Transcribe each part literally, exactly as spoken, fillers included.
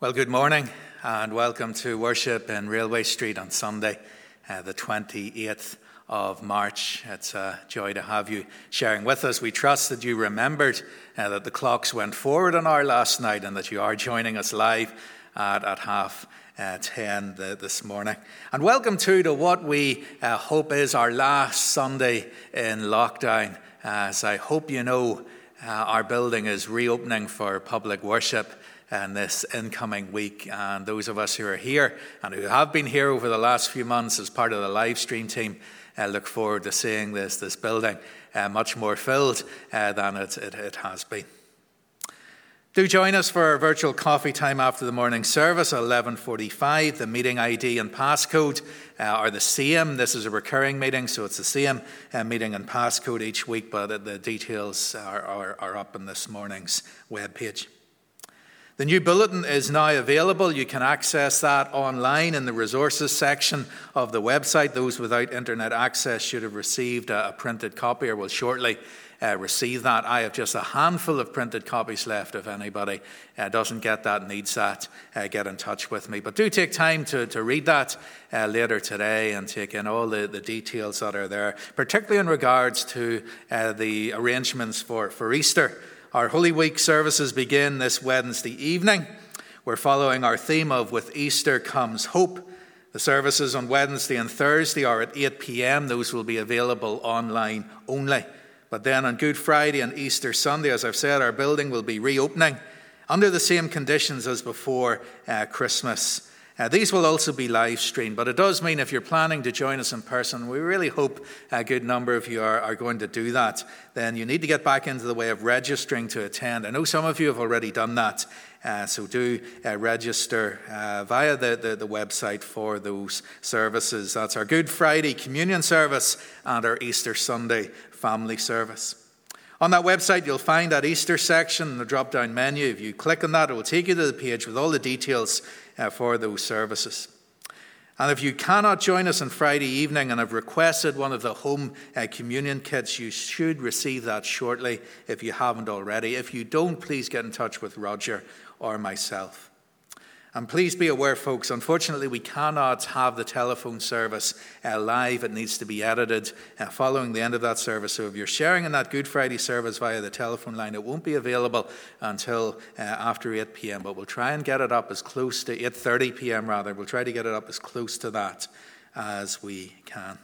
Well, good morning and welcome to worship in Railway Street on Sunday, uh, the twenty-eighth of March. It's a joy to have you sharing with us. We trust that you remembered uh, that the clocks went forward an hour last night and that you are joining us live at, at half uh, ten the, this morning. And welcome too to what we uh, hope is our last Sunday in lockdown. As I hope you know, uh, our building is reopening for public worship in this incoming week, and those of us who are here and who have been here over the last few months as part of the live stream team uh, look forward to seeing this this building uh, much more filled uh, than it, it, it has been. Do join us for our virtual coffee time after the morning service at eleven forty-five. The meeting I D and passcode uh, are the same. This is a recurring meeting, so it's the same uh, meeting and passcode each week, but the details are, are, are up on this morning's webpage. The new bulletin is now available. You can access that online in the resources section of the website. Those without internet access should have received a printed copy or will shortly uh, receive that. I have just a handful of printed copies left. If anybody uh, doesn't get that, needs that, uh, get in touch with me. But do take time to, to read that uh, later today and take in all the, the details that are there, particularly in regards to uh, the arrangements for, for Easter. Our Holy Week services begin this Wednesday evening. We're following our theme of With Easter Comes Hope. The services on Wednesday and Thursday are at eight p.m. Those will be available online only. But then on Good Friday and Easter Sunday, as I've said, our building will be reopening under the same conditions as before uh, Christmas. Uh, these will also be live streamed, but it does mean if you're planning to join us in person, we really hope a good number of you are, are going to do that, then you need to get back into the way of registering to attend. I know some of you have already done that, uh, so do uh, register uh, via the, the, the website for those services. That's our Good Friday communion service and our Easter Sunday family service. On that website, you'll find that Easter section in the drop-down menu. If you click on that, it will take you to the page with all the details uh, for those services. And if you cannot join us on Friday evening and have requested one of the home uh, communion kits, you should receive that shortly if you haven't already. If you don't, please get in touch with Roger or myself. And please be aware, folks, unfortunately we cannot have the telephone service uh, live. It needs to be edited uh, following the end of that service. So if you're sharing in that Good Friday service via the telephone line, it won't be available until uh, after eight p.m. But we'll try and get it up as close to eight thirty p.m. rather. We'll try to get it up as close to that as we can.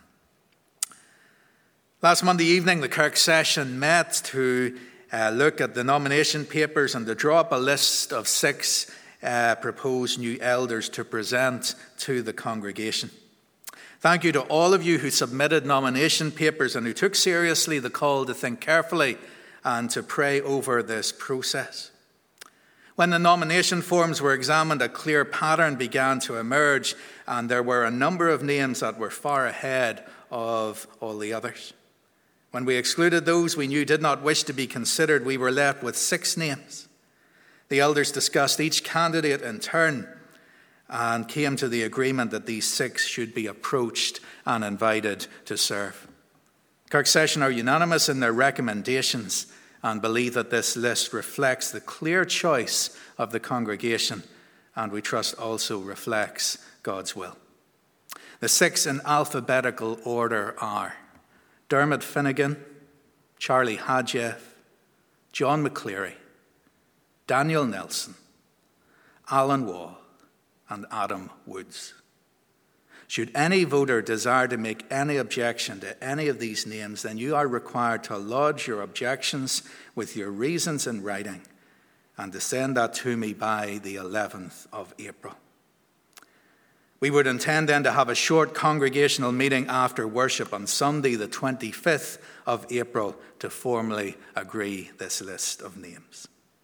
Last Monday evening, the Kirk session met to uh, look at the nomination papers and to draw up a list of six Uh, proposed new elders to present to the congregation. Thank you to all of you who submitted nomination papers and who took seriously the call to think carefully and to pray over this process. When the nomination forms were examined, a clear pattern began to emerge, and there were a number of names that were far ahead of all the others. When we excluded those we knew did not wish to be considered, we were left with six names. The elders discussed each candidate in turn and came to the agreement that these six should be approached and invited to serve. Kirk Session are unanimous in their recommendations and believe that this list reflects the clear choice of the congregation and we trust also reflects God's will. The six in alphabetical order are Dermot Finnegan, Charlie Hadjeff, John McCleary, Daniel Nelson, Alan Wall, and Adam Woods. Should any voter desire to make any objection to any of these names, then you are required to lodge your objections with your reasons in writing and to send that to me by the eleventh of April. We would intend then to have a short congregational meeting after worship on Sunday, the twenty-fifth of April, to formally agree this list of names.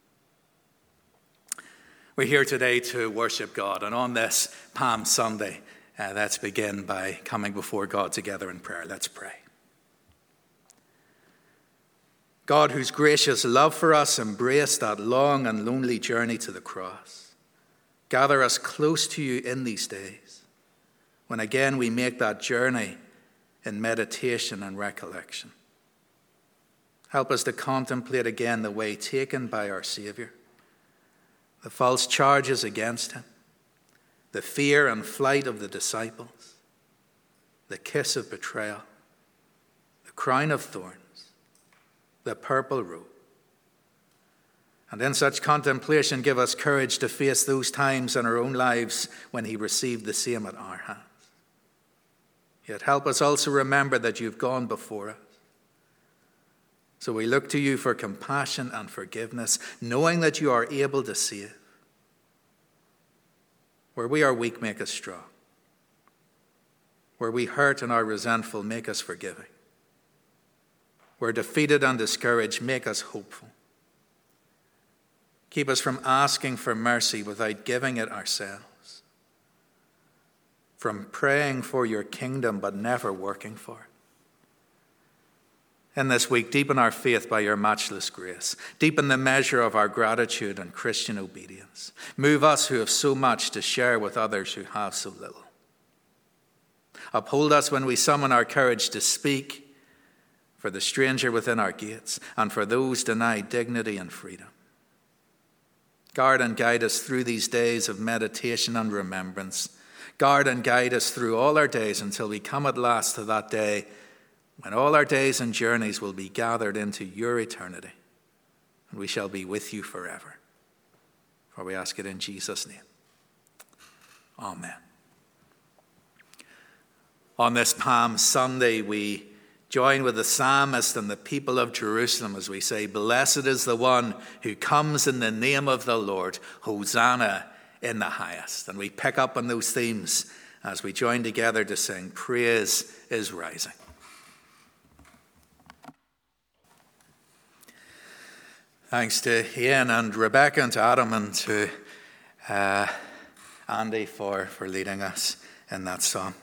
We're here today to worship God, and on this Palm Sunday, uh, let's begin by coming before God together in prayer. Let's pray. God, whose gracious love for us embraced that long and lonely journey to the cross, gather us close to you in these days, when again we make that journey in meditation and recollection. Help us to contemplate again the way taken by our Saviour, the false charges against him, the fear and flight of the disciples, the kiss of betrayal, the crown of thorns, the purple robe. And in such contemplation, give us courage to face those times in our own lives when he received the same at our hands. Yet help us also remember that you've gone before us. So we look to you for compassion and forgiveness, knowing that you are able to save. Where we are weak, make us strong. Where we hurt and are resentful, make us forgiving. Where defeated and discouraged, make us hopeful. Keep us from asking for mercy without giving it ourselves. From praying for your kingdom but never working for it. In this week, deepen our faith by your matchless grace. Deepen the measure of our gratitude and Christian obedience. Move us who have so much to share with others who have so little. Uphold us when we summon our courage to speak for the stranger within our gates and for those denied dignity and freedom. Guard and guide us through these days of meditation and remembrance. Guard and guide us through all our days until we come at last to that day when all our days and journeys will be gathered into your eternity, and we shall be with you forever. For we ask it in Jesus' name. Amen. On this Palm Sunday, we join with the psalmist and the people of Jerusalem as we say, "Blessed is the one who comes in the name of the Lord. Hosanna in the highest." And we pick up on those themes as we join together to sing, "Praise is Rising." Thanks to Ian and Rebecca and to Adam and to uh, Andy for, for leading us in that song.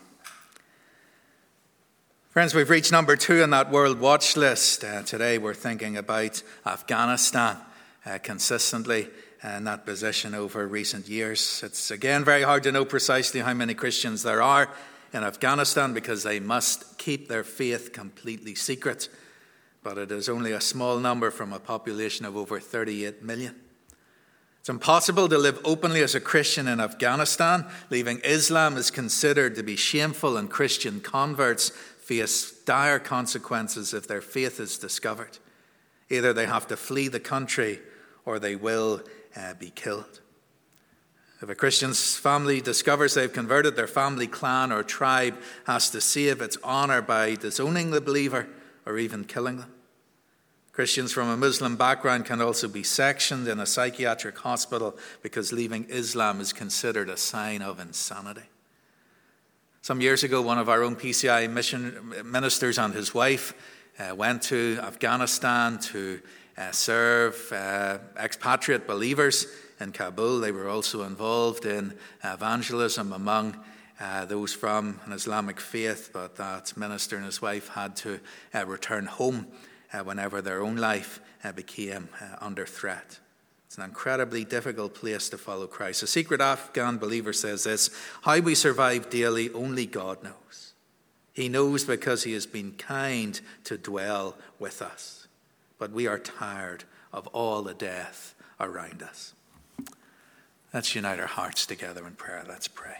Friends, we've reached number two on that World Watch list. Uh, today we're thinking about Afghanistan uh, consistently in that position over recent years. It's again very hard to know precisely how many Christians there are in Afghanistan because they must keep their faith completely secret. But it is only a small number from a population of over thirty-eight million. It's impossible to live openly as a Christian in Afghanistan. Leaving Islam is considered to be shameful, and Christian converts face dire consequences if their faith is discovered. Either they have to flee the country or they will uh, be killed. If a Christian's family discovers they've converted, their family, clan or tribe has to save its honor by disowning the believer or even killing them. Christians from a Muslim background can also be sectioned in a psychiatric hospital because leaving Islam is considered a sign of insanity. Some years ago, one of our own P C I mission ministers and his wife uh, went to Afghanistan to uh, serve uh, expatriate believers in Kabul. They were also involved in evangelism among Uh, those from an Islamic faith, but that minister and his wife had to uh, return home uh, whenever their own life uh, became uh, under threat. It's an incredibly difficult place to follow Christ. A secret Afghan believer says this: "How we survive daily, only God knows. He knows because he has been kind to dwell with us. But we are tired of all the death around us." Let's unite our hearts together in prayer. Let's pray.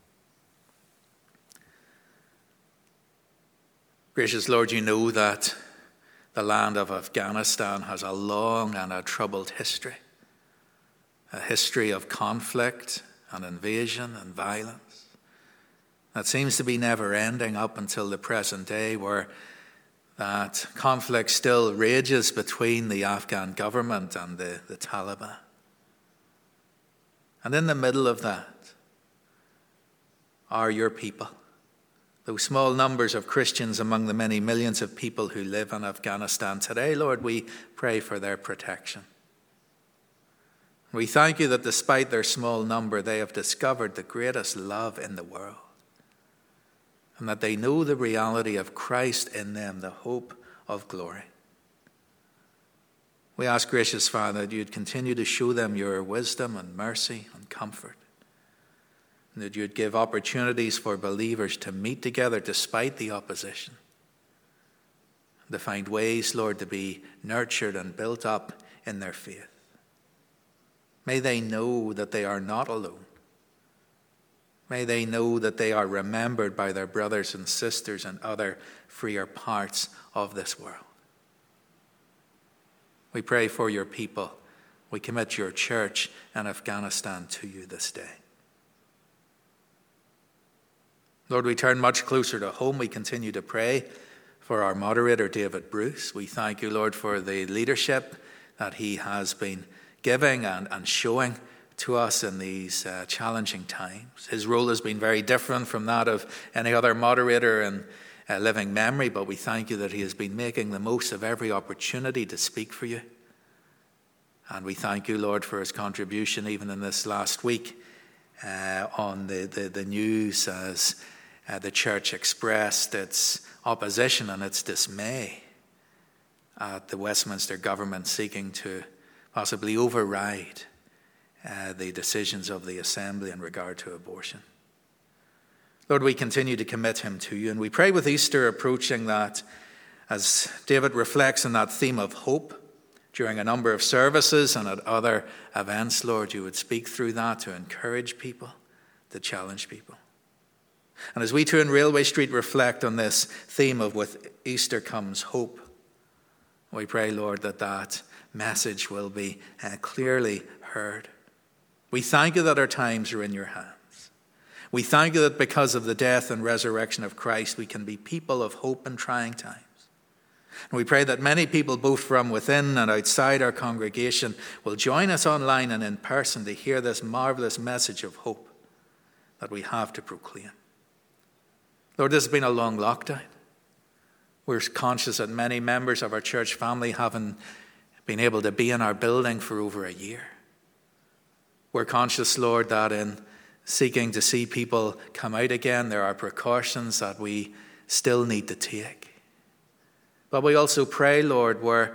Gracious Lord, you know that the land of Afghanistan has a long and a troubled history, a history of conflict and invasion and violence that seems to be never ending up until the present day, where that conflict still rages between the Afghan government and the, the Taliban. And in the middle of that are your people. Those small numbers of Christians among the many millions of people who live in Afghanistan today, Lord, we pray for their protection. We thank you that despite their small number, they have discovered the greatest love in the world, and that they know the reality of Christ in them, the hope of glory. We ask, gracious Father, that you'd continue to show them your wisdom and mercy and comfort, and that you'd give opportunities for believers to meet together despite the opposition, to find ways, Lord, to be nurtured and built up in their faith. May they know that they are not alone. May they know that they are remembered by their brothers and sisters in other freer parts of this world. We pray for your people. We commit your church and Afghanistan to you this day. Lord, we turn much closer to home. We continue to pray for our moderator, David Bruce. We thank you, Lord, for the leadership that he has been giving and, and showing to us in these uh, challenging times. His role has been very different from that of any other moderator in uh, living memory, but we thank you that he has been making the most of every opportunity to speak for you. And we thank you, Lord, for his contribution even in this last week uh, on the, the, the news as uh, the church expressed its opposition and its dismay at the Westminster government seeking to possibly override uh, the decisions of the Assembly in regard to abortion. Lord, we continue to commit him to you, and we pray with Easter approaching that as David reflects on that theme of hope during a number of services and at other events, Lord, you would speak through that to encourage people, to challenge people. And as we too in Railway Street reflect on this theme of with Easter comes hope, we pray, Lord, that that message will be uh, clearly heard. We thank you that our times are in your hands. We thank you that because of the death and resurrection of Christ, we can be people of hope in trying times. And we pray that many people, both from within and outside our congregation, will join us online and in person to hear this marvelous message of hope that we have to proclaim. Lord, this has been a long lockdown. We're conscious that many members of our church family haven't been able to be in our building for over a year. We're conscious, Lord, that in seeking to see people come out again, there are precautions that we still need to take. But we also pray, Lord, where,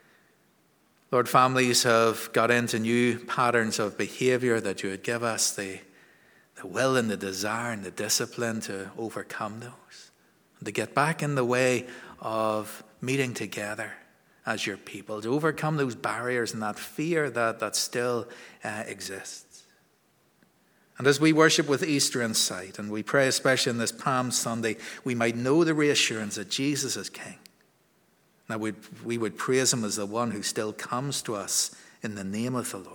Lord, families have got into new patterns of behavior, that you would give us the, the will and the desire and the discipline to overcome those, and to get back in the way of meeting together as your people, to overcome those barriers and that fear that, that still uh, exists. And as we worship with Easter in sight, and we pray especially in this Palm Sunday, we might know the reassurance that Jesus is King. That we we would praise him as the one who still comes to us in the name of the Lord.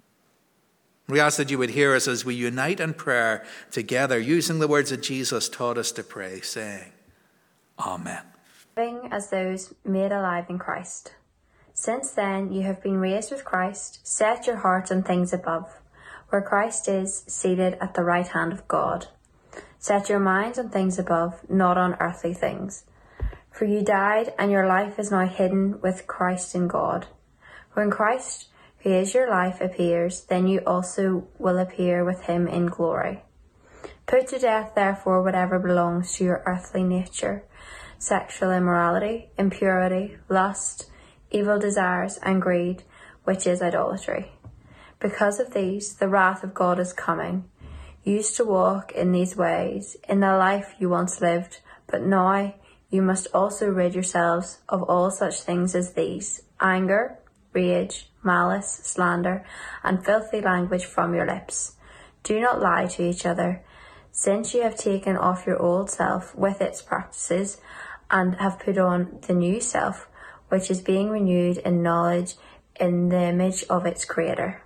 We ask that you would hear us as we unite in prayer together, using the words that Jesus taught us to pray, saying, Amen. Living as those made alive in Christ. Since then you have been raised with Christ, set your hearts on things above, where Christ is seated at the right hand of God. Set your minds on things above, not on earthly things. For you died, and your life is now hidden with Christ in God. When Christ, who is your life, appears, then you also will appear with him in glory. Put to death, therefore, whatever belongs to your earthly nature: sexual immorality, impurity, lust, evil desires, and greed, which is idolatry. Because of these, the wrath of God is coming. You used to walk in these ways in the life you once lived, but now you must also rid yourselves of all such things as these: anger, rage, malice, slander, and filthy language from your lips. Do not lie to each other, since you have taken off your old self with its practices, and have put on the new self, which is being renewed in knowledge in the image of its Creator.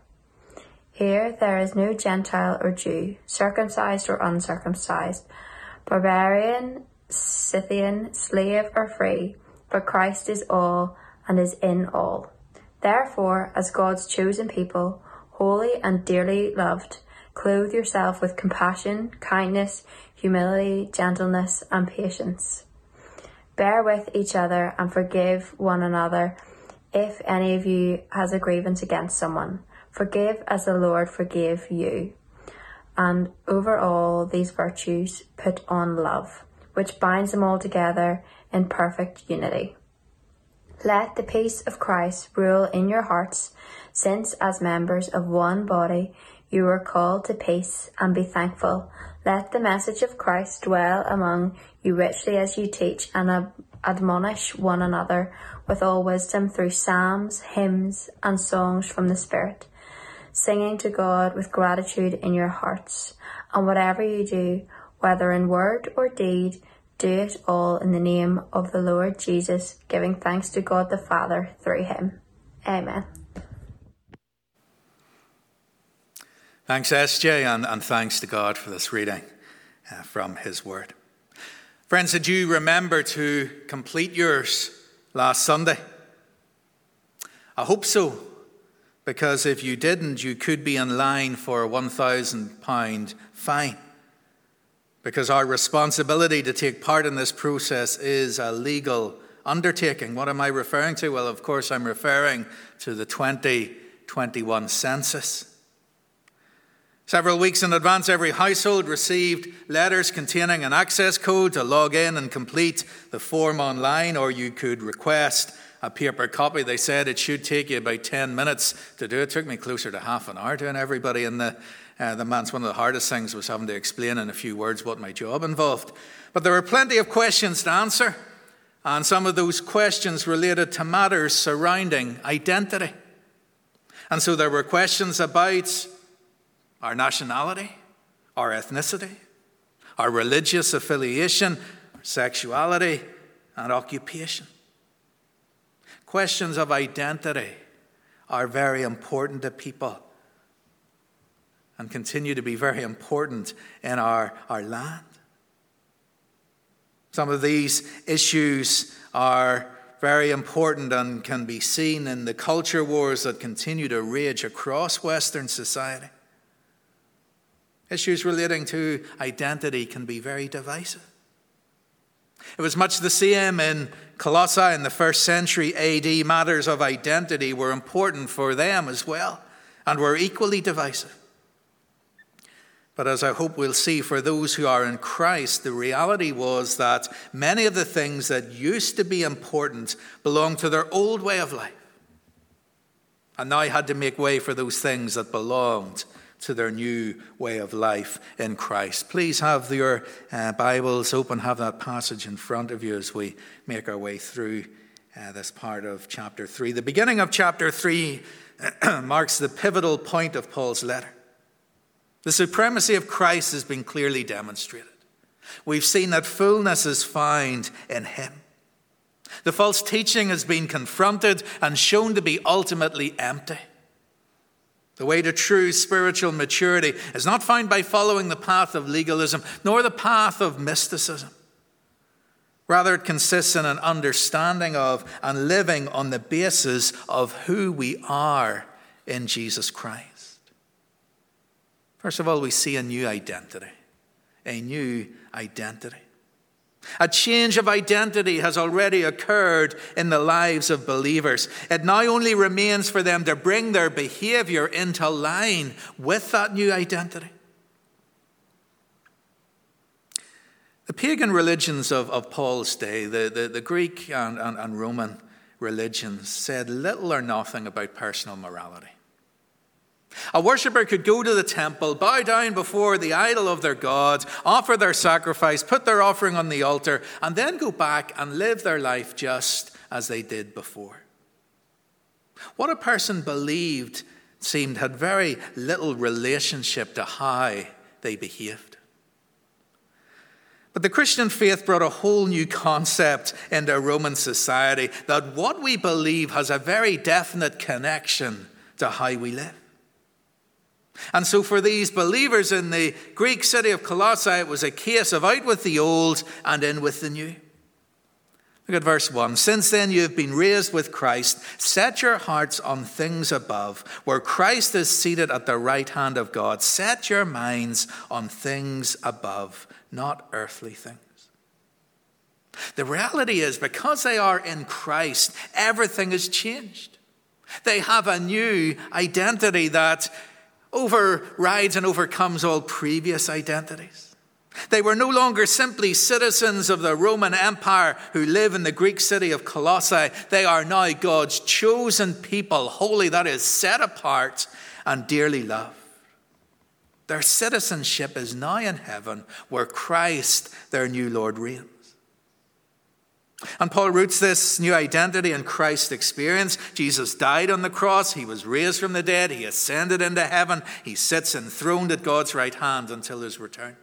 Here there is no Gentile or Jew, circumcised or uncircumcised, barbarian, Scythian, slave or free, but Christ is all and is in all. Therefore, as God's chosen people, holy and dearly loved, clothe yourself with compassion, kindness, humility, gentleness, and patience. Bear with each other and forgive one another if any of you has a grievance against someone. Forgive as the Lord forgave you. And over all these virtues put on love, which binds them all together in perfect unity. Let the peace of Christ rule in your hearts, since as members of one body you were called to peace, and be thankful. Let the message of Christ dwell among you richly as you teach and ab- admonish one another with all wisdom through psalms, hymns, and songs from the Spirit, singing to God with gratitude in your hearts. And whatever you do, whether in word or deed, do it all in the name of the Lord Jesus, giving thanks to God the Father through him. Amen. Thanks, S J, and, and thanks to God for this reading uh, from his word. Friends, did you remember to complete yours last Sunday? I hope so, because if you didn't, you could be in line for a one thousand pounds fine. Because our responsibility to take part in this process is a legal undertaking. What am I referring to? Well, of course, I'm referring to the twenty twenty-one census. Several weeks in advance, every household received letters containing an access code to log in and complete the form online, or you could request a paper copy. They said it should take you about ten minutes to do it. It took me closer to half an hour doing everybody in the uh, the man's. One of the hardest things was having to explain in a few words what my job involved. But there were plenty of questions to answer, and some of those questions related to matters surrounding identity. And so there were questions about our nationality, our ethnicity, our religious affiliation, our sexuality, and occupation. Questions of identity are very important to people and continue to be very important in our, our land. Some of these issues are very important and can be seen in the culture wars that continue to rage across Western society. Issues relating to identity can be very divisive. It was much the same in Colossae in the first century A D. Matters of identity were important for them as well and were equally divisive. But as I hope we'll see, for those who are in Christ, the reality was that many of the things that used to be important belonged to their old way of life, and now had to make way for those things that belonged to their new way of life in Christ. Please have your uh, Bibles open, have that passage in front of you as we make our way through uh, this part of chapter three. The beginning of chapter three marks the pivotal point of Paul's letter. The supremacy of Christ has been clearly demonstrated. We've seen that fullness is found in him. The false teaching has been confronted and shown to be ultimately empty. The way to true spiritual maturity is not found by following the path of legalism, nor the path of mysticism. Rather, it consists in an understanding of and living on the basis of who we are in Jesus Christ. First of all, we see a new identity. A new identity. A change of identity has already occurred in the lives of believers. It now only remains for them to bring their behavior into line with that new identity. The pagan religions of, of Paul's day, the, the, the Greek and, and, and Roman religions, said little or nothing about personal morality. A worshipper could go to the temple, bow down before the idol of their god, offer their sacrifice, put their offering on the altar, and then go back and live their life just as they did before. What a person believed seemed had very little relationship to how they behaved. But the Christian faith brought a whole new concept into Roman society, that what we believe has a very definite connection to how we live. And so for these believers in the Greek city of Colossae, it was a case of out with the old and in with the new. Look at verse one. Since then you have been raised with Christ. Set your hearts on things above, where Christ is seated at the right hand of God. Set your minds on things above, not earthly things. The reality is, because they are in Christ, everything has changed. They have a new identity that overrides and overcomes all previous identities. They were no longer simply citizens of the Roman Empire who live in the Greek city of Colossae. They are now God's chosen people, holy, that is, set apart and dearly loved. Their citizenship is now in heaven, where Christ, their new Lord, reigns. And Paul roots this new identity in Christ's experience. Jesus died on the cross. He was raised from the dead. He ascended into heaven. He sits enthroned at God's right hand until his return.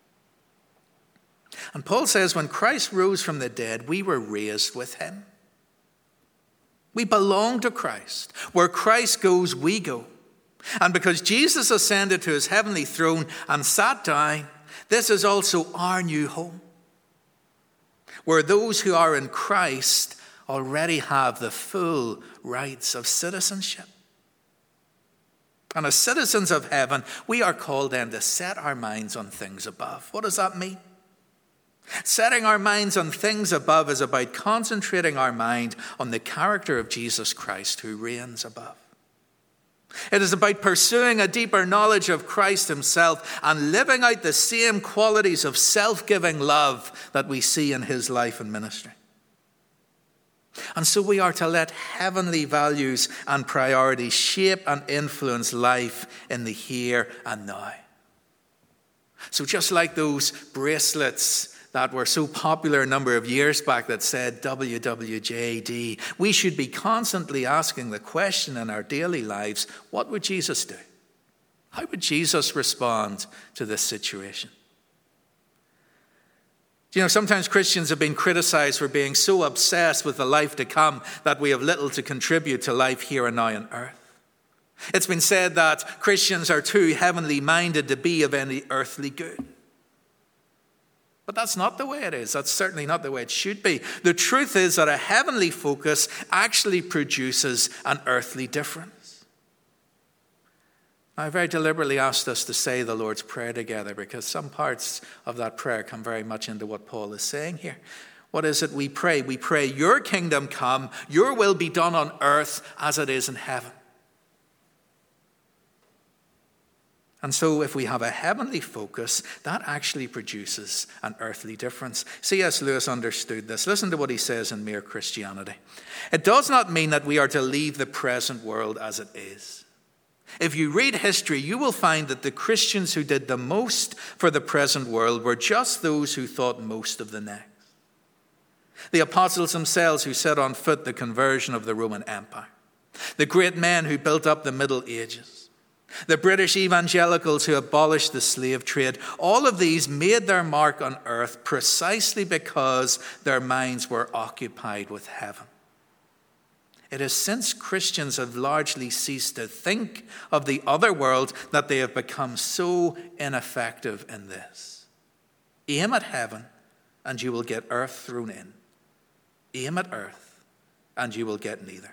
And Paul says when Christ rose from the dead, we were raised with him. We belong to Christ. Where Christ goes, we go. And because Jesus ascended to his heavenly throne and sat down, this is also our new home, where those who are in Christ already have the full rights of citizenship. And as citizens of heaven, we are called then to set our minds on things above. What does that mean? Setting our minds on things above is about concentrating our mind on the character of Jesus Christ who reigns above. It is about pursuing a deeper knowledge of Christ himself and living out the same qualities of self-giving love that we see in his life and ministry. And so we are to let heavenly values and priorities shape and influence life in the here and now. So just like those bracelets that were so popular a number of years back that said W W J D, we should be constantly asking the question in our daily lives, what would Jesus do? How would Jesus respond to this situation? You know, sometimes Christians have been criticized for being so obsessed with the life to come that we have little to contribute to life here and now on earth. It's been said that Christians are too heavenly minded to be of any earthly good. But that's not the way it is. That's certainly not the way it should be. The truth is that a heavenly focus actually produces an earthly difference. I very deliberately asked us to say the Lord's Prayer together because some parts of that prayer come very much into what Paul is saying here. What is it we pray? We pray, your kingdom come, your will be done on earth as it is in heaven. And so if we have a heavenly focus, that actually produces an earthly difference. C S Lewis understood this. Listen to what he says in Mere Christianity. It does not mean that we are to leave the present world as it is. If you read history, you will find that the Christians who did the most for the present world were just those who thought most of the next. The apostles themselves who set on foot the conversion of the Roman Empire. The great men who built up the Middle Ages. The British evangelicals who abolished the slave trade, all of these made their mark on earth precisely because their minds were occupied with heaven. It is since Christians have largely ceased to think of the other world that they have become so ineffective in this. Aim at heaven and you will get earth thrown in. Aim at earth and you will get neither.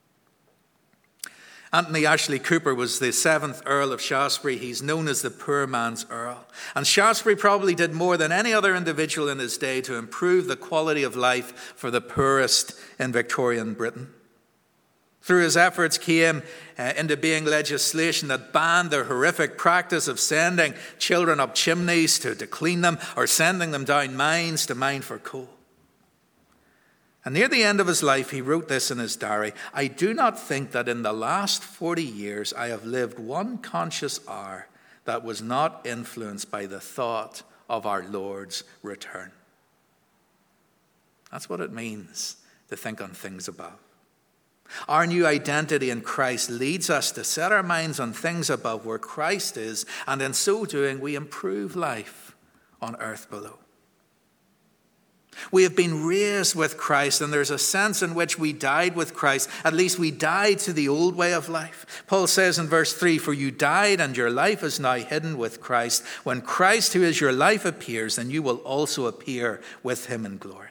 Anthony Ashley Cooper was the seventh Earl of Shaftesbury. He's known as the poor man's Earl. And Shaftesbury probably did more than any other individual in his day to improve the quality of life for the poorest in Victorian Britain. Through his efforts came uh, into being legislation that banned the horrific practice of sending children up chimneys to, to clean them or sending them down mines to mine for coal. And near the end of his life, he wrote this in his diary, I do not think that in the last forty years I have lived one conscious hour that was not influenced by the thought of our Lord's return. That's what it means to think on things above. Our new identity in Christ leads us to set our minds on things above where Christ is, and in so doing, we improve life on earth below. We have been raised with Christ, and there's a sense in which we died with Christ. At least we died to the old way of life. Paul says in verse three, for you died and your life is now hidden with Christ. When Christ, who is your life, appears, then you will also appear with him in glory.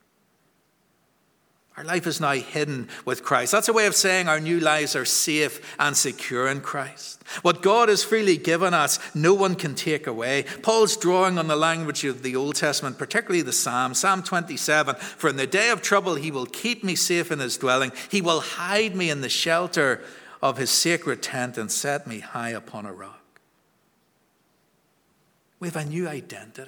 Our life is now hidden with Christ. That's a way of saying our new lives are safe and secure in Christ. What God has freely given us, no one can take away. Paul's drawing on the language of the Old Testament, particularly the Psalm, Psalm twenty-seven. For in the day of trouble, he will keep me safe in his dwelling. He will hide me in the shelter of his sacred tent and set me high upon a rock. We have a new identity.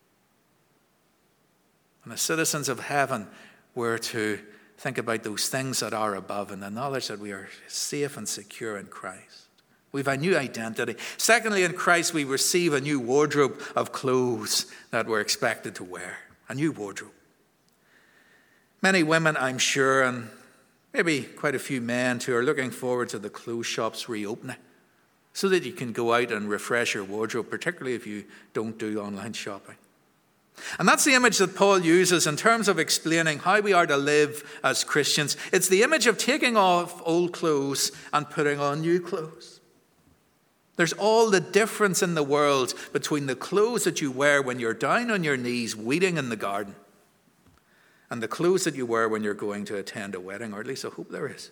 And as citizens of heaven, we're to think about those things that are above and the knowledge that we are safe and secure in Christ. We have a new identity. Secondly, in Christ, we receive a new wardrobe of clothes that we're expected to wear. A new wardrobe. Many women, I'm sure, and maybe quite a few men too, are looking forward to the clothes shops reopening so that you can go out and refresh your wardrobe, particularly if you don't do online shopping. And that's the image that Paul uses in terms of explaining how we are to live as Christians. It's the image of taking off old clothes and putting on new clothes. There's all the difference in the world between the clothes that you wear when you're down on your knees weeding in the garden and the clothes that you wear when you're going to attend a wedding, or at least I hope there is.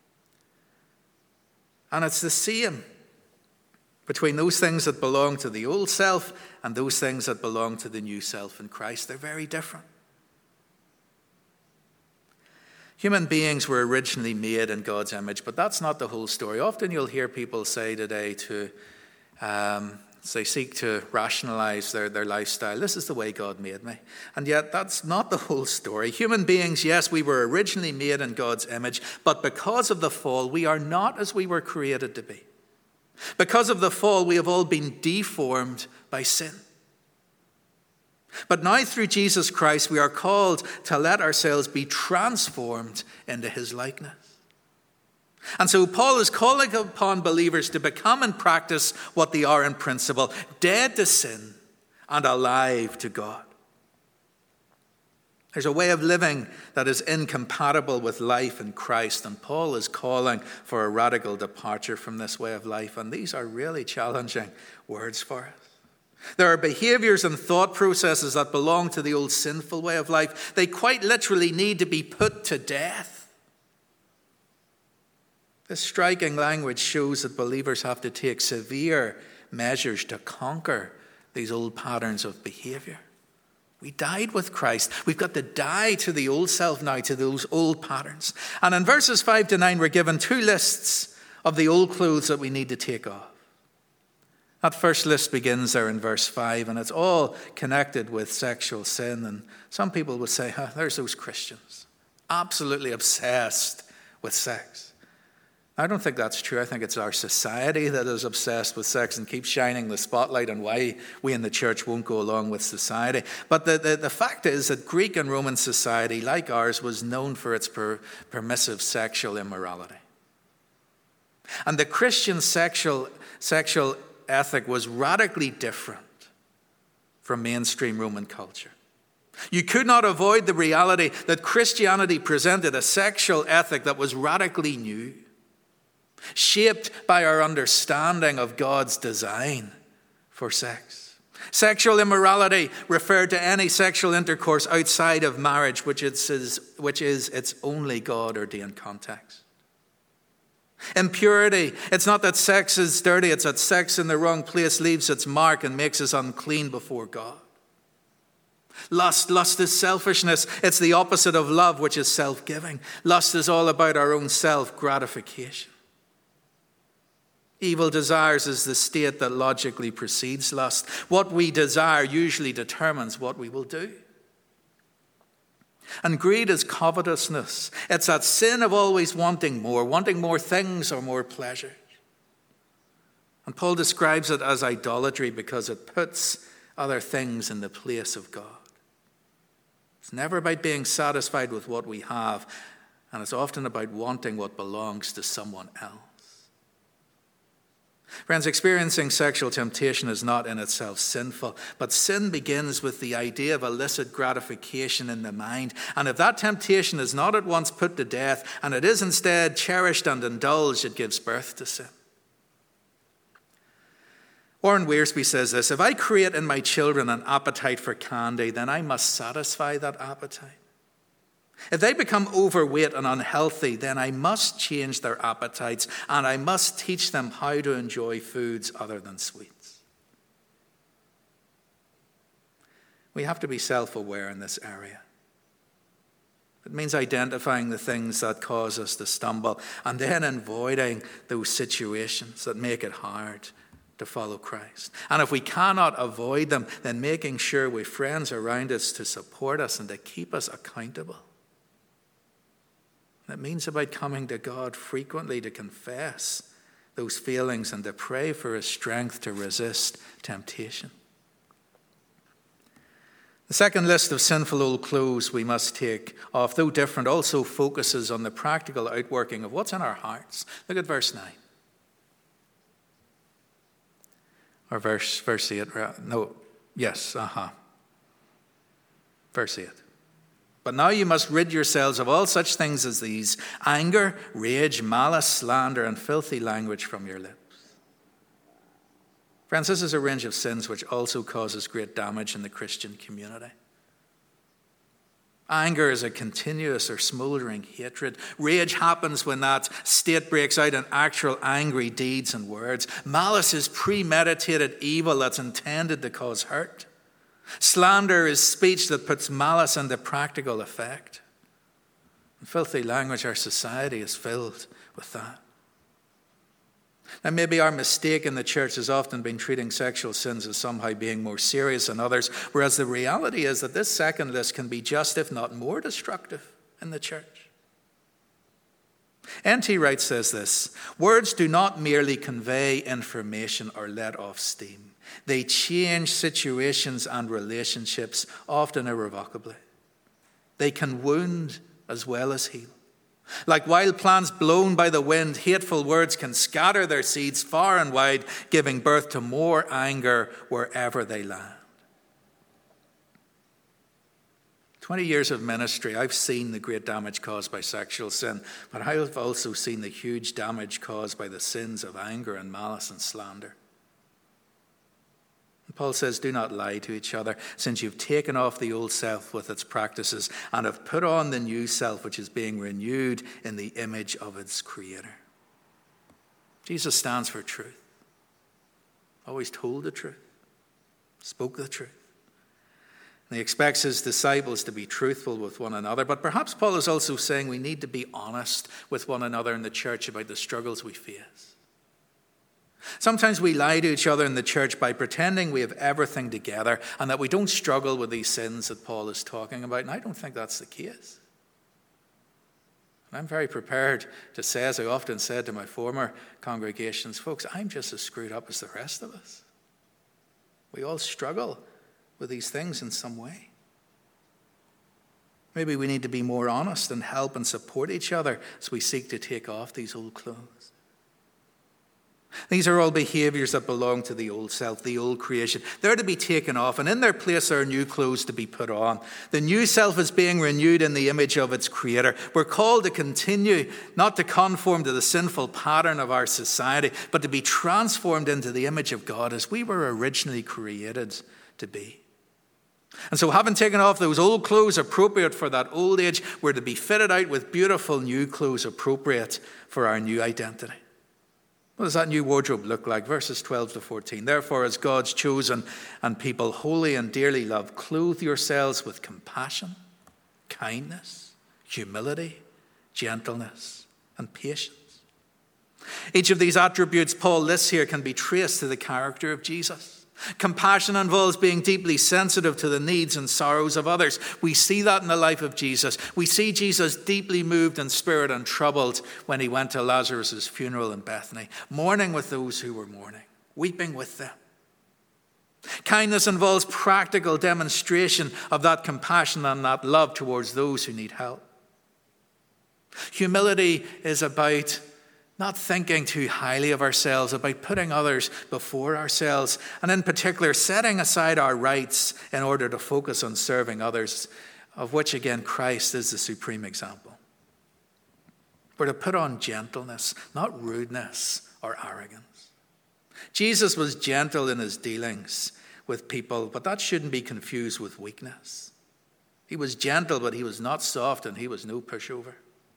And it's the same between those things that belong to the old self and those things that belong to the new self in Christ. They're very different. Human beings were originally made in God's image, but that's not the whole story. Often you'll hear people say today to, um, they seek to rationalize their, their lifestyle. This is the way God made me. And yet that's not the whole story. Human beings, yes, we were originally made in God's image, but because of the fall, we are not as we were created to be. Because of the fall, we have all been deformed by sin. But now through Jesus Christ, we are called to let ourselves be transformed into his likeness. And so Paul is calling upon believers to become and practice what they are in principle, dead to sin and alive to God. There's a way of living that is incompatible with life in Christ, and Paul is calling for a radical departure from this way of life, and these are really challenging words for us. There are behaviors and thought processes that belong to the old sinful way of life. They quite literally need to be put to death. This striking language shows that believers have to take severe measures to conquer these old patterns of behavior. We died with Christ. We've got to die to the old self now, to those old patterns. And in verses five to nine, we're given two lists of the old clothes that we need to take off. That first list begins there in verse five, and it's all connected with sexual sin. And some people would say, huh, there's those Christians, absolutely obsessed with sex. I don't think that's true. I think it's our society that is obsessed with sex and keeps shining the spotlight on why we in the church won't go along with society. But the, the, the fact is that Greek and Roman society, like ours, was known for its per, permissive sexual immorality. And the Christian sexual, sexual ethic was radically different from mainstream Roman culture. You could not avoid the reality that Christianity presented a sexual ethic that was radically new, shaped by our understanding of God's design for sex. Sexual immorality referred to any sexual intercourse outside of marriage, which is, which is its only God-ordained context. Impurity, it's not that sex is dirty, it's that sex in the wrong place leaves its mark and makes us unclean before God. Lust, lust is selfishness. It's the opposite of love, which is self-giving. Lust is all about our own self-gratification. Evil desires is the state that logically precedes lust. What we desire usually determines what we will do. And greed is covetousness. It's that sin of always wanting more, wanting more things or more pleasure. And Paul describes it as idolatry because it puts other things in the place of God. It's never about being satisfied with what we have, and it's often about wanting what belongs to someone else. Friends, experiencing sexual temptation is not in itself sinful, but sin begins with the idea of illicit gratification in the mind. And if that temptation is not at once put to death, and it is instead cherished and indulged, it gives birth to sin. Warren Wiersbe says this: if I create in my children an appetite for candy, then I must satisfy that appetite. If they become overweight and unhealthy, then I must change their appetites and I must teach them how to enjoy foods other than sweets. We have to be self-aware in this area. It means identifying the things that cause us to stumble and then avoiding those situations that make it hard to follow Christ. And if we cannot avoid them, then making sure we have friends around us to support us and to keep us accountable. It means about coming to God frequently to confess those feelings and to pray for his strength to resist temptation. The second list of sinful old clothes we must take off, though different, also focuses on the practical outworking of what's in our hearts. Look at verse nine. Or verse, verse eight. No, yes, uh-huh. Verse eight. But now you must rid yourselves of all such things as these: anger, rage, malice, slander, and filthy language from your lips. Friends, this is a range of sins which also causes great damage in the Christian community. Anger is a continuous or smouldering hatred. Rage happens when that state breaks out in actual angry deeds and words. Malice is premeditated evil that's intended to cause hurt. Slander is speech that puts malice into practical effect. In filthy language, our society is filled with that. Now, maybe our mistake in the church has often been treating sexual sins as somehow being more serious than others, whereas the reality is that this second list can be just, if not more, destructive in the church. N T Wright says this: words do not merely convey information or let off steam. They change situations and relationships, often irrevocably. They can wound as well as heal. Like wild plants blown by the wind, hateful words can scatter their seeds far and wide, giving birth to more anger wherever they land. Twenty years of ministry, I've seen the great damage caused by sexual sin, but I have also seen the huge damage caused by the sins of anger and malice and slander. Paul says, do not lie to each other, since you've taken off the old self with its practices and have put on the new self, which is being renewed in the image of its creator. Jesus stands for truth. Always told the truth. Spoke the truth. And he expects his disciples to be truthful with one another. But perhaps Paul is also saying we need to be honest with one another in the church about the struggles we face. Sometimes we lie to each other in the church by pretending we have everything together and that we don't struggle with these sins that Paul is talking about. And I don't think that's the case. And I'm very prepared to say, as I often said to my former congregations, folks, I'm just as screwed up as the rest of us. We all struggle with these things in some way. Maybe we need to be more honest and help and support each other as we seek to take off these old clothes. These are all behaviors that belong to the old self, the old creation. They're to be taken off, and in their place are new clothes to be put on. The new self is being renewed in the image of its creator. We're called to continue, not to conform to the sinful pattern of our society, but to be transformed into the image of God as we were originally created to be. And so, having taken off those old clothes appropriate for that old age, we're to be fitted out with beautiful new clothes appropriate for our new identity. What does that new wardrobe look like? Verses twelve to fourteen. Therefore, as God's chosen and people holy and dearly loved, clothe yourselves with compassion, kindness, humility, gentleness, and patience. Each of these attributes Paul lists here can be traced to the character of Jesus. Compassion involves being deeply sensitive to the needs and sorrows of others. We see that in the life of Jesus. We see Jesus deeply moved in spirit and troubled when he went to Lazarus' funeral in Bethany, mourning with those who were mourning, weeping with them. Kindness involves practical demonstration of that compassion and that love towards those who need help. Humility is about not thinking too highly of ourselves, about putting others before ourselves, and in particular, setting aside our rights in order to focus on serving others, of which, again, Christ is the supreme example. We're to put on gentleness, not rudeness or arrogance. Jesus was gentle in his dealings with people, but that shouldn't be confused with weakness. He was gentle, but he was not soft, and he was no pushover.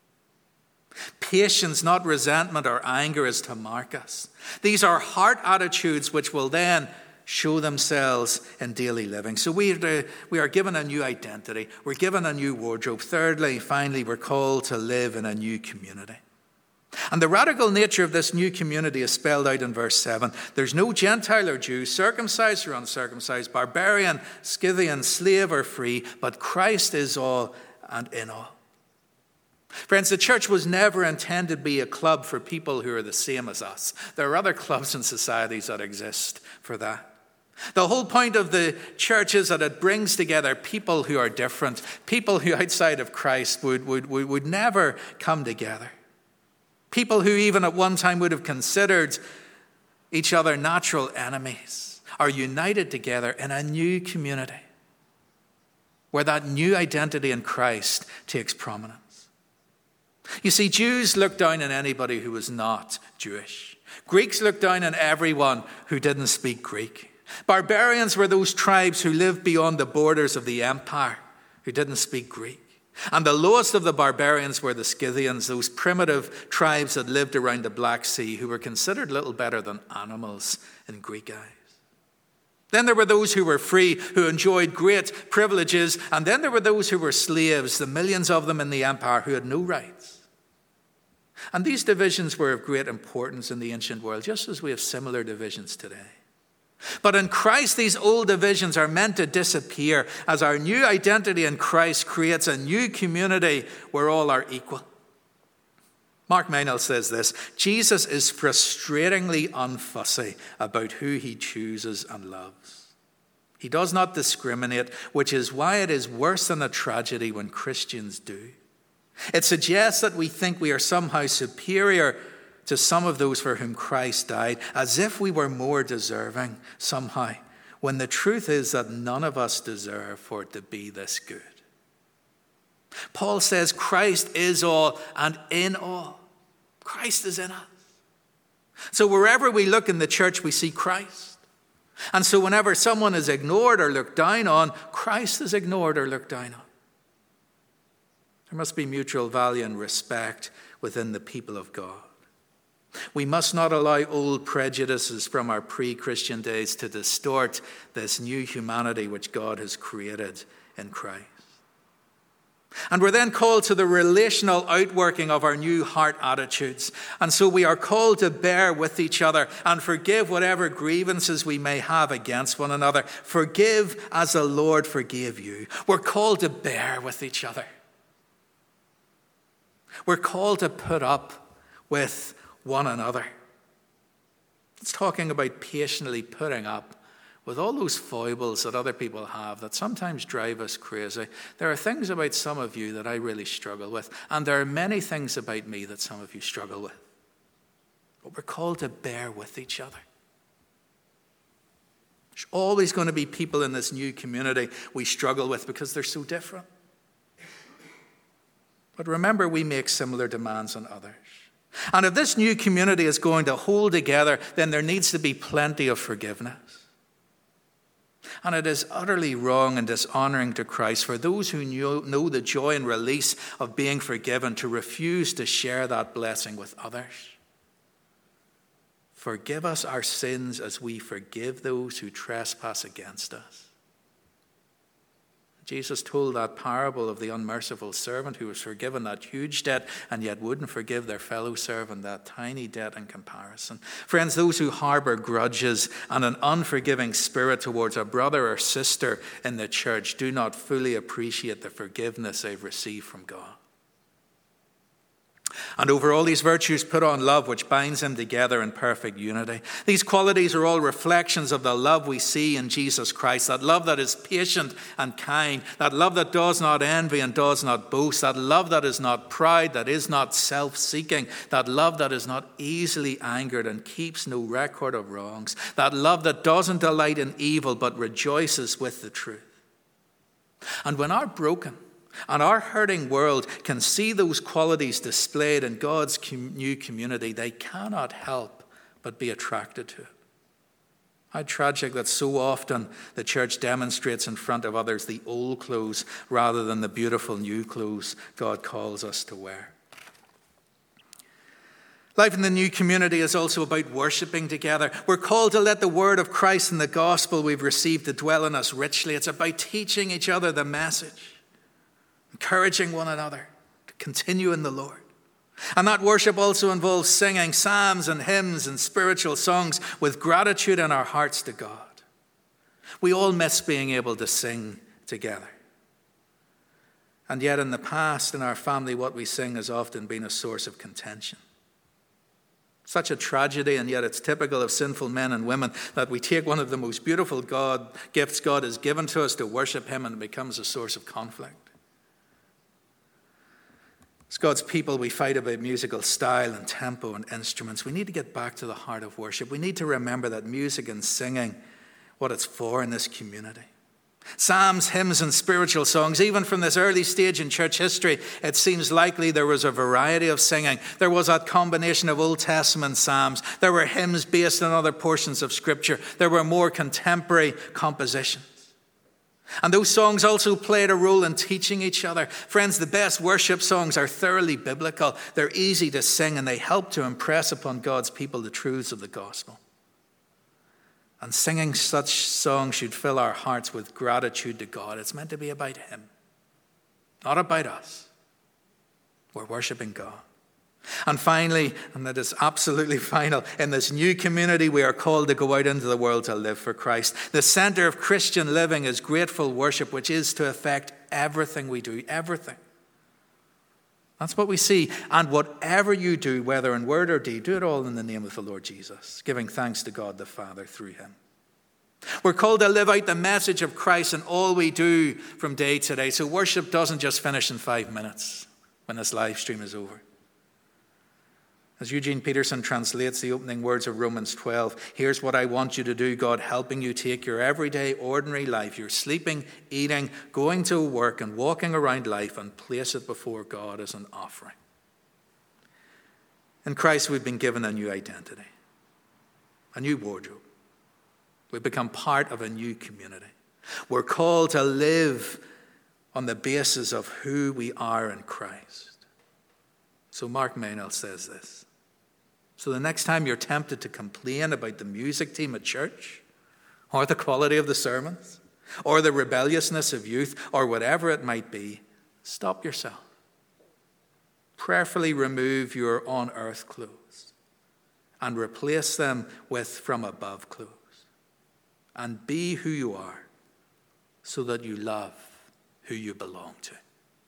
Patience, not resentment or anger, is to mark us. These are heart attitudes which will then show themselves in daily living. So we are, to, we are given a new identity. We're given a new wardrobe. Thirdly, finally, we're called to live in a new community. And the radical nature of this new community is spelled out in verse seven. There's no Gentile or Jew, circumcised or uncircumcised, barbarian, Scythian, slave or free, but Christ is all and in all. Friends, the church was never intended to be a club for people who are the same as us. There are other clubs and societies that exist for that. The whole point of the church is that it brings together people who are different, people who outside of Christ would, would, would, would never come together. People who even at one time would have considered each other natural enemies are united together in a new community where that new identity in Christ takes prominence. You see, Jews looked down on anybody who was not Jewish. Greeks looked down on everyone who didn't speak Greek. Barbarians were those tribes who lived beyond the borders of the empire, who didn't speak Greek. And the lowest of the barbarians were the Scythians, those primitive tribes that lived around the Black Sea, who were considered little better than animals in Greek eyes. Then there were those who were free, who enjoyed great privileges. And then there were those who were slaves, the millions of them in the empire, who had no rights. And these divisions were of great importance in the ancient world, just as we have similar divisions today. But in Christ, these old divisions are meant to disappear as our new identity in Christ creates a new community where all are equal. Mark Meynell says this: Jesus is frustratingly unfussy about who he chooses and loves. He does not discriminate, which is why it is worse than a tragedy when Christians do. It suggests that we think we are somehow superior to some of those for whom Christ died, as if we were more deserving somehow, when the truth is that none of us deserve for it to be this good. Paul says Christ is all and in all. Christ is in us. So wherever we look in the church, we see Christ. And so whenever someone is ignored or looked down on, Christ is ignored or looked down on. There must be mutual value and respect within the people of God. We must not allow old prejudices from our pre-Christian days to distort this new humanity which God has created in Christ. And we're then called to the relational outworking of our new heart attitudes. And so we are called to bear with each other and forgive whatever grievances we may have against one another. Forgive as the Lord forgave you. We're called to bear with each other. We're called to put up with one another. It's talking about patiently putting up with all those foibles that other people have that sometimes drive us crazy. There are things about some of you that I really struggle with, and there are many things about me that some of you struggle with. But we're called to bear with each other. There's always going to be people in this new community we struggle with because they're so different. But remember, we make similar demands on others. And if this new community is going to hold together, then there needs to be plenty of forgiveness. And it is utterly wrong and dishonoring to Christ for those who know the joy and release of being forgiven to refuse to share that blessing with others. Forgive us our sins as we forgive those who trespass against us. Jesus told that parable of the unmerciful servant who was forgiven that huge debt and yet wouldn't forgive their fellow servant that tiny debt in comparison. Friends, those who harbor grudges and an unforgiving spirit towards a brother or sister in the church do not fully appreciate the forgiveness they've received from God. And over all these virtues put on love, which binds them together in perfect unity. These qualities are all reflections of the love we see in Jesus Christ, that love that is patient and kind, that love that does not envy and does not boast, that love that is not proud, that is not self-seeking, that love that is not easily angered and keeps no record of wrongs, that love that doesn't delight in evil but rejoices with the truth. And when our broken and our hurting world can see those qualities displayed in God's new community, they cannot help but be attracted to it. How tragic that so often the church demonstrates in front of others the old clothes rather than the beautiful new clothes God calls us to wear. Life in the new community is also about worshiping together. We're called to let the word of Christ and the gospel we've received to dwell in us richly. It's about teaching each other the message, encouraging one another to continue in the Lord. And that worship also involves singing psalms and hymns and spiritual songs with gratitude in our hearts to God. We all miss being able to sing together. And yet in the past, in our family, what we sing has often been a source of contention. Such a tragedy, and yet it's typical of sinful men and women that we take one of the most beautiful God gifts God has given to us to worship him, and it becomes a source of conflict. As God's people, we fight about musical style and tempo and instruments. We need to get back to the heart of worship. We need to remember that music and singing, what it's for in this community. Psalms, hymns, and spiritual songs, even from this early stage in church history, it seems likely there was a variety of singing. There was that combination of Old Testament psalms. There were hymns based on other portions of Scripture. There were more contemporary compositions. And those songs also played a role in teaching each other. Friends, the best worship songs are thoroughly biblical. They're easy to sing, and they help to impress upon God's people the truths of the gospel. And singing such songs should fill our hearts with gratitude to God. It's meant to be about him, not about us. We're worshiping God. And finally, and that is absolutely final, in this new community we are called to go out into the world to live for Christ. The center of Christian living is grateful worship, which is to affect everything we do, everything. That's what we see. And whatever you do, whether in word or deed, do it all in the name of the Lord Jesus, giving thanks to God the Father through him. We're called to live out the message of Christ in all we do from day to day. So worship doesn't just finish in five minutes when this live stream is over. As Eugene Peterson translates the opening words of Romans twelve, here's what I want you to do, God helping you take your everyday, ordinary life, your sleeping, eating, going to work, and walking around life, and place it before God as an offering. In Christ, we've been given a new identity, a new wardrobe. We've become part of a new community. We're called to live on the basis of who we are in Christ. So Mark Meynell says this. So the next time you're tempted to complain about the music team at church, or the quality of the sermons, or the rebelliousness of youth, or whatever it might be, stop yourself. Prayerfully remove your on-earth clothes and replace them with from above clothes. And be who you are so that you love who you belong to.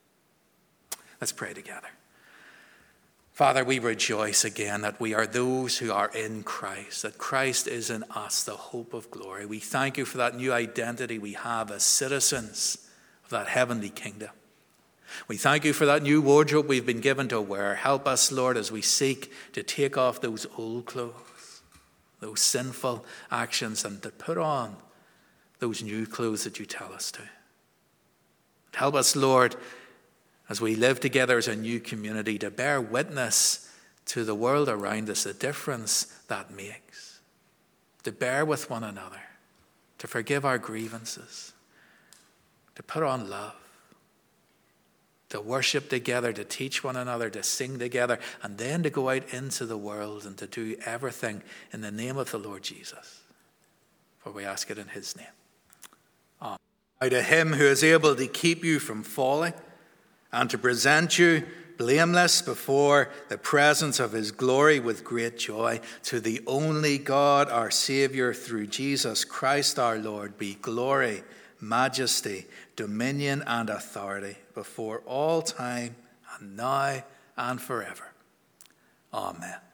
Let's pray together. Father, we rejoice again that we are those who are in Christ, that Christ is in us, the hope of glory. We thank you for that new identity we have as citizens of that heavenly kingdom. We thank you for that new wardrobe we've been given to wear. Help us, Lord, as we seek to take off those old clothes, those sinful actions, and to put on those new clothes that you tell us to. Help us, Lord, as we live together as a new community, to bear witness to the world around us, the difference that makes. To bear with one another, to forgive our grievances, to put on love, to worship together, to teach one another, to sing together, and then to go out into the world and to do everything in the name of the Lord Jesus. For we ask it in his name. Amen. Now to him who is able to keep you from falling, and to present you blameless before the presence of his glory with great joy, to the only God, our Savior, through Jesus Christ our Lord, be glory, majesty, dominion, and authority before all time, and now and forever. Amen.